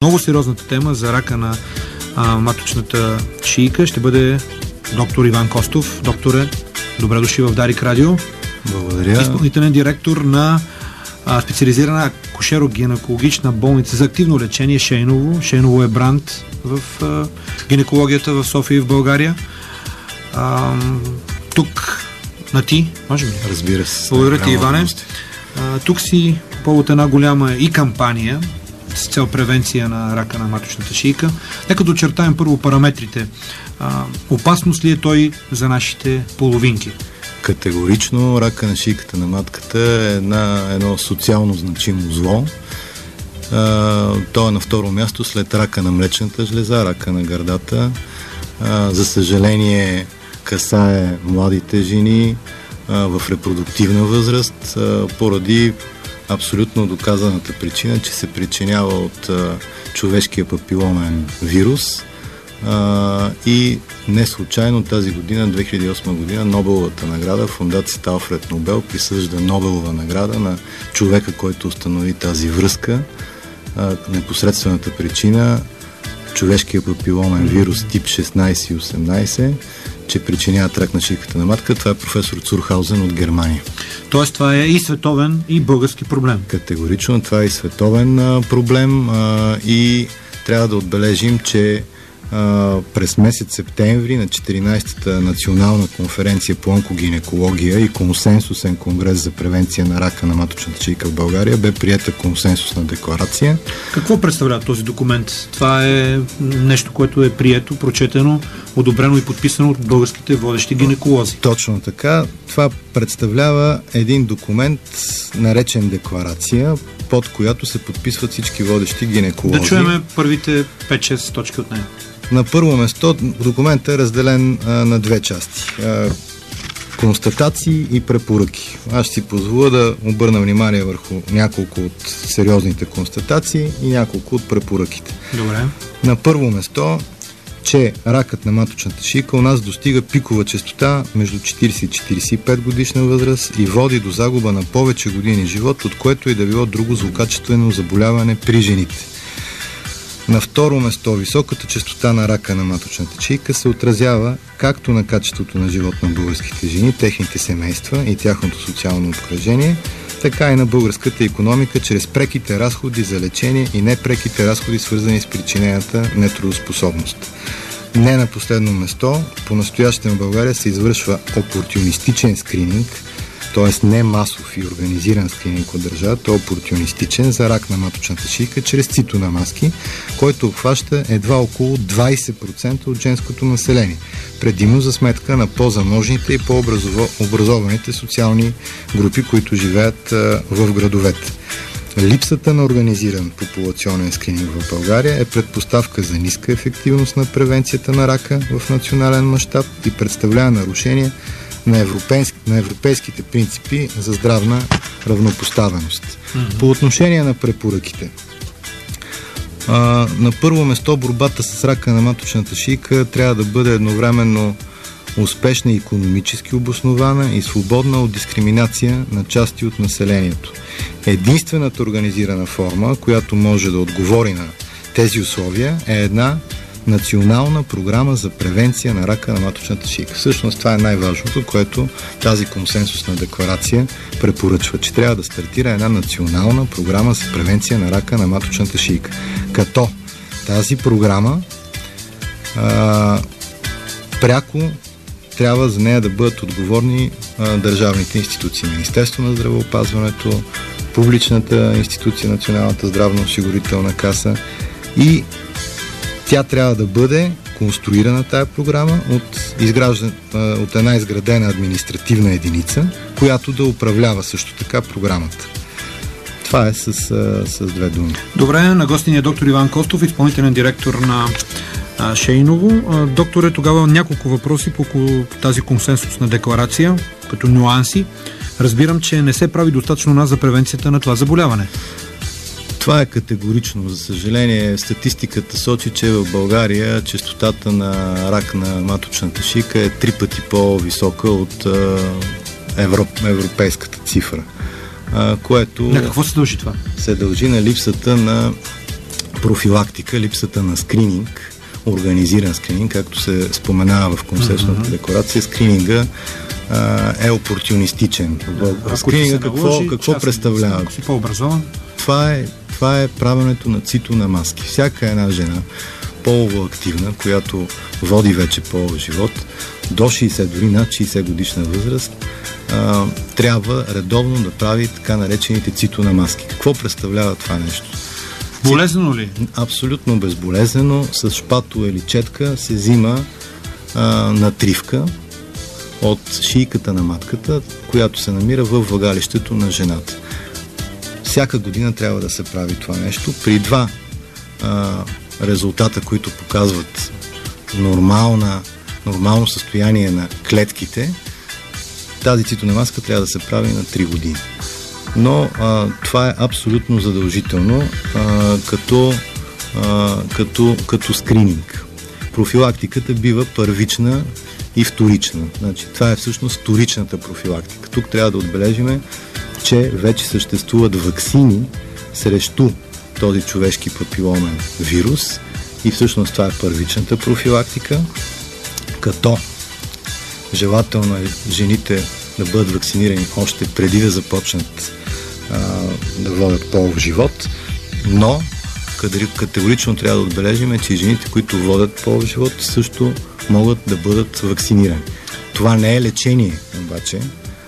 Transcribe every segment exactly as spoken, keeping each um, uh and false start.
много сериозната тема за рака на а, маточната шийка ще бъде доктор Иван Костов. Докторе, добре дошли в Дарик Радио. Благодаря. Изпълнителен директор на а, специализирана акушеро-гинекологична болница за активно лечение Шейново. Шейново е бранд в а, гинекологията в София и в България. А, тук на ти, може ли? Разбира се. Благодаря ти, Иване. А, тук си повод една голяма и кампания с цел превенция на рака на маточната шийка. Нека да очертаем първо параметрите. А, опасност ли е той за нашите половинки? Категорично рака на шийката на матката е една, едно социално значимо зло. А, то е на второ място след рака на млечната жлеза, рака на гърдата. А, за съжаление касае младите жени а, в репродуктивна възраст а, поради абсолютно доказаната причина, че се причинява от а, човешкия папиломен вирус. А, и не случайно тази година, две хиляди и осма година, Нобеловата награда, фондацията Алфред Нобел присъжда Нобелова награда на човека, който установи тази връзка. А, непосредствената причина, човешкия папиломен вирус тип шестнайсет и осемнайсет, че причиняват рак на шийката на матка. Това е професор Цурхаузен от Германия. Тоест това е и световен, и български проблем. Категорично това е и световен а, проблем а, и трябва да отбележим, че а, през месец септември на четиринайсетата национална конференция по онкогинекология и консенсусен конгрес за превенция на рака на маточната шийка в България бе приета консенсусна декларация. Какво представлява този документ? Това е нещо, което е прието, прочетено, одобрено и подписано от българските водещи гинеколози. Точно така. Това представлява един документ, наречен декларация, под която се подписват всички водещи гинеколози. Да чуем първите пет-шест точки от нея. На първо место документът е разделен а, на две части. А, констатации и препоръки. Аз ще си позволя да обърна внимание върху няколко от сериозните констатации и няколко от препоръките. Добре. На първо место, че ракът на маточната шийка у нас достига пикова честота между четирийсет и четирийсет и пет годишна възраст и води до загуба на повече години живот, от което и да било друго злокачествено заболяване при жените. На второ место, високата честота на рака на маточната шийка се отразява както на качеството на живот на българските жени, техните семейства и тяхното социално обкръжение, така и на българската икономика чрез преките разходи за лечение и непреките разходи, свързани с причинената нетрудоспособност. Не на последно место, по-настоящем в България се извършва опортунистичен скрининг, т.е. не масов и организиран скрининг от държавата, опортунистичен за рак на маточната шийка чрез цитонамаски, който обхваща едва около двайсет процента от женското население, предимно за сметка на по-заможните и по-образованите социални групи, които живеят а, в градовете. Липсата на организиран популационен скрининг в България е предпоставка за ниска ефективност на превенцията на рака в национален мащаб и представлява нарушение на, европейски, на европейските принципи за здравна равнопоставеност. Mm-hmm. По отношение на препоръките. А, на първо место, борбата с рака на маточната шийка трябва да бъде едновременно успешна и икономически обоснована и свободна от дискриминация на части от населението. Единствената организирана форма, която може да отговори на тези условия, е една национална програма за превенция на рака на маточната шийка. Всъщност това е най-важното, което тази консенсусна декларация препоръчва, че трябва да стартира една национална програма за превенция на рака на маточната шийка. Като тази програма а, пряко трябва за нея да бъдат отговорни а, държавните институции. Министерство на здравеопазването, публичната институция, Националната здравноосигурителна каса, и тя трябва да бъде конструирана тая програма от, изграждан, от една изградена административна единица, която да управлява също така програмата. Това е с, с две думи. Добре, на гости ни е доктор Иван Костов, изпълнителен директор на а, Шейново. А, докторе, тогава няколко въпроси по тази консенсусна декларация, като нюанси. Разбирам, че не се прави достатъчно нас за превенцията на това заболяване. Това е категорично. За съжаление, статистиката сочи, че в България честотата на рак на маточната шийка е три пъти по-висока от а, европ, европейската цифра. А, което на какво се дължи това? Се дължи на липсата на профилактика, липсата на скрининг, организиран скрининг, както се споменава в консенсусната mm-hmm. декларация. Скрининга а, е опортунистичен. Да, скрининга какво, наложи, какво представлява? Ако си по-образован. Това е, това е правенето на цитонамаски. Всяка една жена, полово активна, която води вече полов живот, до шейсет, дори над шейсет годишна възраст, а, трябва редовно да прави така наречените цитонамаски. Какво представлява това нещо? Болезнено ли? Абсолютно безболезнено. С шпатула или четка се взима а, натривка от шийката на матката, която се намира във влагалището на жената. Всяка година трябва да се прави това нещо. При два а, резултата, които показват нормална, нормално състояние на клетките, тази цитонамаска трябва да се прави на три години. Но а, това е абсолютно задължително а, като, а, като, като скрининг. Профилактиката бива първична и вторична. Значи, това е всъщност вторичната профилактика. Тук трябва да отбележим, че вече съществуват ваксини срещу този човешки папиломен вирус и всъщност това е първичната профилактика, като желателно е жените да бъдат вакцинирани още преди да започнат а, да водят полов живот, но категорично трябва да отбележим, че жените, които водят полов живот, също могат да бъдат вакцинирани. Това не е лечение, обаче,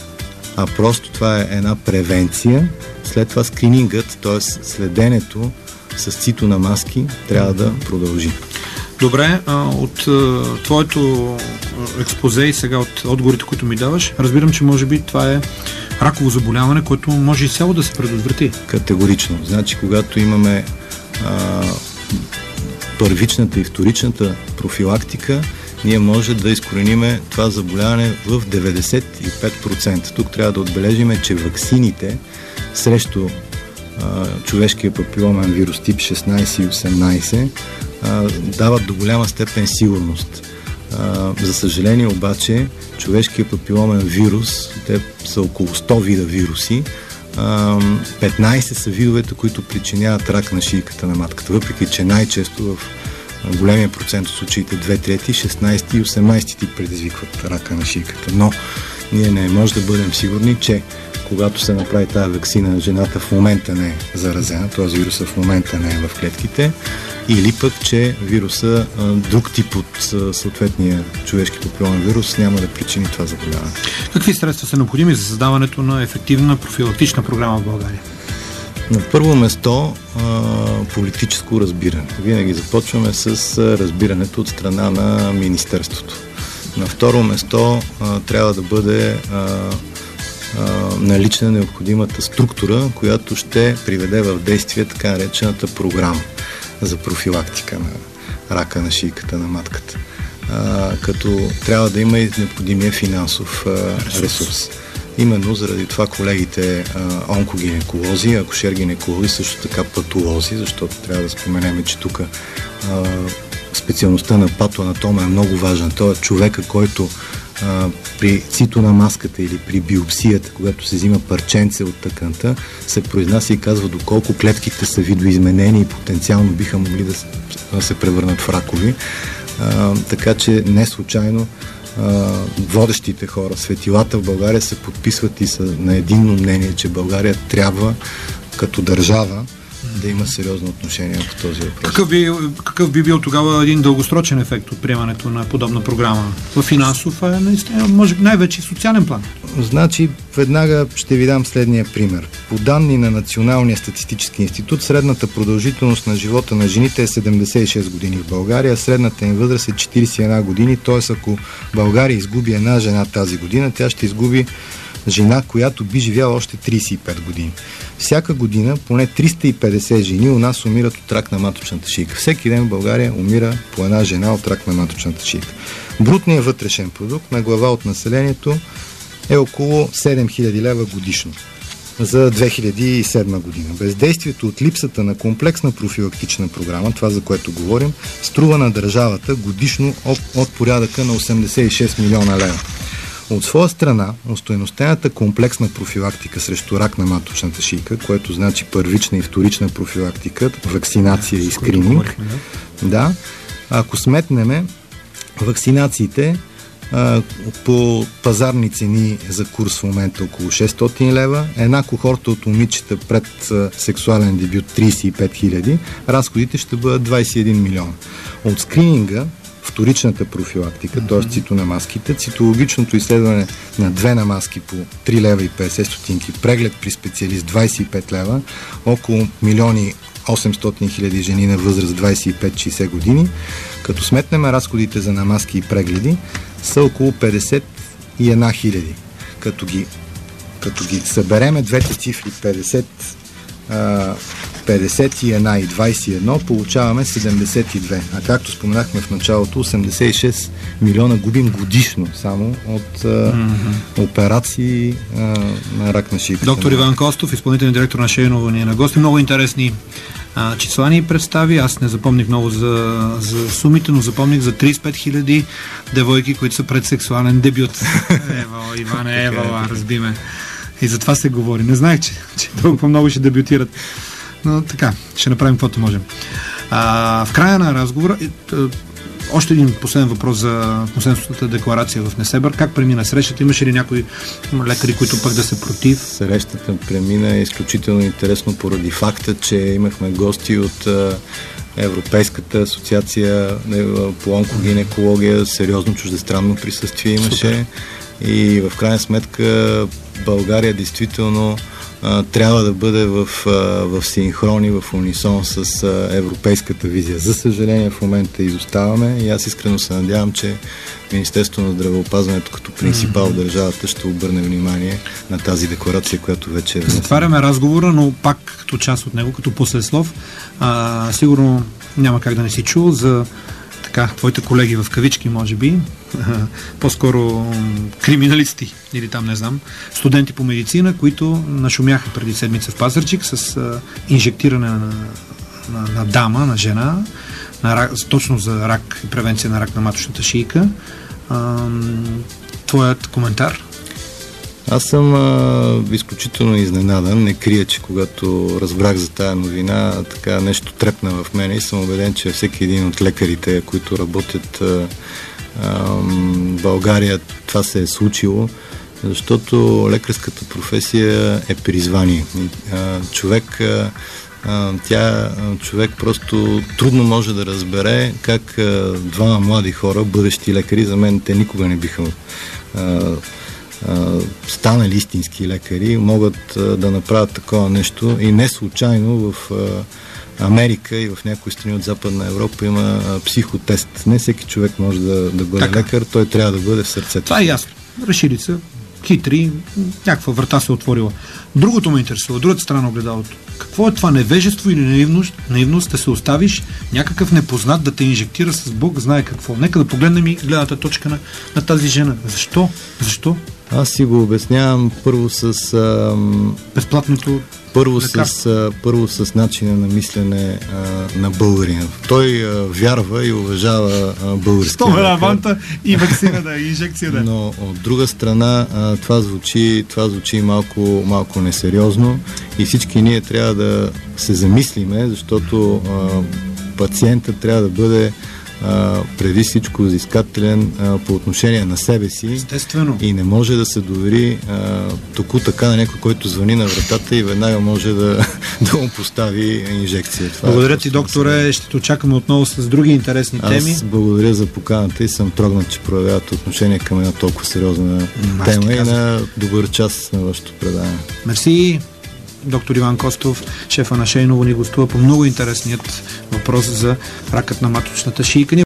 а просто това е една превенция. След това скринингът, т.е. следенето с цитонамаски трябва да продължи. Добре, от твоето експозе и сега от отговорите, които ми даваш, разбирам, че може би това е раково заболяване, което може и цяло да се предотврати. Категорично. Значи, когато имаме а, първичната и вторичната профилактика, ние може да изкорениме това заболяване в деветдесет и пет процента. Тук трябва да отбележим, че ваксините срещу а, човешкия папиломен вирус тип шестнайсет и осемнайсет а, дават до голяма степен сигурност. А, за съжаление обаче, човешкия папиломен вирус, те са около сто вида вируси, а, петнайсет са видовете, които причиняват рак на шийката на матката, въпреки че най-често в големия процент от случаите две трети, шестнайсет и осемнайсет тип предизвикват рака на шийката. Но ние не може да бъдем сигурни, че когато се направи тази ваксина, жената в момента не е заразена, т.е. вируса в момента не е в клетките, или пък, че вируса, друг тип от съответния човешки папиломен вирус няма да причини това заболяване. Какви средства са необходими за създаването на ефективна профилактична програма в България? На първо место политическо разбиране. Винаги започваме с разбирането от страна на Министерството. На второ место трябва да бъде налична необходимата структура, която ще приведе в действие така наречената програма за профилактика на рака на шийката на матката. А, като трябва да има и необходимия финансов а, ресурс. ресурс. Именно заради това колегите а, онкогинеколози, акушер-гинеколози, също така патолози, защото трябва да споменем, че тук а, специалността на патоанатома е много важна. Той е човека, който а, при цитонамаската или при биопсията, когато се взима парченце от тъканта, се произнася и казва доколко клетките са видоизменени и потенциално биха могли да се, да се превърнат в ракови. А, така че не случайно а, водещите хора, светилата в България се подписват и са на единно мнение, че България трябва като държава да има сериозно отношение по този въпрос. Какъв би, какъв би бил тогава един дългосрочен ефект от приемането на подобна програма? В финансов, а наистина, може би най-вече социален план. Значи, веднага ще ви дам следния пример. По данни на Националния статистически институт, средната продължителност на живота на жените е седемдесет и шест години в България, средната им възраст е четирийсет и една години, т.е. ако България изгуби една жена тази година, тя ще изгуби жена, която би живяла още трийсет и пет години. Всяка година поне триста и петдесет жени у нас умират от рак на маточната шийка. Всеки ден в България умира по една жена от рак на маточната шийка. Брутният вътрешен продукт на глава от населението е около седем хиляди лева годишно за две хиляди и седма година. Бездействието от липсата на комплексна профилактична програма, това за което говорим, струва на държавата годишно от, от порядъка на осемдесет и шест милиона лева. От своя страна, устойностената комплексна профилактика срещу рак на маточната шийка, което значи първична и вторична профилактика, вакцинация и скрининг, да, ако сметнеме вакцинациите а, по пазарни цени за курс в момента около шестстотин лева, една кохорта от момичета пред а, сексуален дебют трийсет и пет хиляди, разходите ще бъдат двайсет и един милиона. От скрининга, вторичната профилактика, mm-hmm. т.е. цитонамаските, цитологичното изследване на две намазки по три лева и петдесет стотинки, преглед при специалист двайсет и пет лева, около милиони осемстотин хиляди жени на възраст двайсет и пет до шейсет години, като сметнем разходите за намазки и прегледи, са около петдесет и една хиляди. Като ги, като ги събереме двете цифри петдесет, петдесет и една и двайсет и едно, получаваме седемдесет и две. А както споменахме в началото, осемдесет и шест милиона губим годишно само от а, mm-hmm. операции а, на рак на шийката. Доктор Иван Костов, изпълнителен директор на Шейново, ни е на гости. Много интересни а, числа ни представи. Аз не запомних много за, за сумите, но запомних за трийсет и пет хиляди девойки, които са пред сексуален дебют. Ево, Иване, ево, разбиме. И за това се говори. Не знаех, че, че толкова много ще дебютират. Но така, ще направим каквото можем. А, в края на разговора още един последен въпрос за консенсусната декларация в Несебър. Как премина срещата? Имаше ли някои лекари, които пък да са против? Срещата премина изключително интересно поради факта, че имахме гости от Европейската асоциация по онкогинекология, сериозно чуждестранно присъствие имаше. Супер. И в крайна сметка България действително а, трябва да бъде в, а, в синхрон и в унисон с а, европейската визия. За съжаление в момента изоставаме и аз искрено се надявам, че Министерството на здравеопазването като принципал в държавата ще обърне внимание на тази декларация, която вече е внесена. Затваряме разговора, но пак като част от него, като послеслов, а, сигурно няма как да не си чул за така, твоите колеги в кавички, може би, по-скоро криминалисти, или там не знам, студенти по медицина, които нашумяха преди седмица в Пазарджик с а, инжектиране на, на, на дама, на жена, на рак, точно за рак и превенция на рак на маточната шийка. А, твоят коментар? Аз съм а, изключително изненадан. Не крия, че когато разбрах за тая новина, така нещо трепна в мене и съм убеден, че всеки един от лекарите, които работят а, а, в България, това се е случило, защото лекарската професия е призвание. А, човек, а, а, тя, човек просто трудно може да разбере как а, двама млади хора, бъдещи лекари, за мен те никога не биха а, станали истински лекари, могат да направят такова нещо и не случайно в Америка и в някои страни от Западна Европа има психотест. Не всеки човек може да, да бъде така лекар, той трябва да бъде в сърцето. Това е ясно. Решили са, хитри, някаква врата се отворила. Другото ме интересува, другата страна огледалото. Какво е това невежество или наивност, наивност да се оставиш някакъв непознат да те инжектира с Бог знае какво? Нека да погледнем и гледната точка на, на тази жена. Защо? Защо? Аз си го обяснявам първо с... Ам... безплатното Първо с, а, първо с начина на мислене а, на българина. Той а, вярва и уважава българския лекар. Ванта и вакцина да, и инжекция да. Но от друга страна а, това звучи, това звучи малко, малко несериозно и всички ние трябва да се замислиме, защото а, пациентът трябва да бъде Uh, преди всичко взискателен uh, по отношение на себе си. Естествено. И не може да се довери uh, току така на някой, който звъни на вратата и веднага може да, да му постави инжекция. Това благодаря е ти, докторе. Ще те очакваме отново с други интересни Аз теми. Аз благодаря за поканата и съм трогнат, че проявявате отношение към една толкова сериозна Аз тема и на добър час на вашето предаване. Мерси. Доктор Иван Костов, шефа на Шейново, ни гостува по много интересният въпрос за ракът на маточната шийка.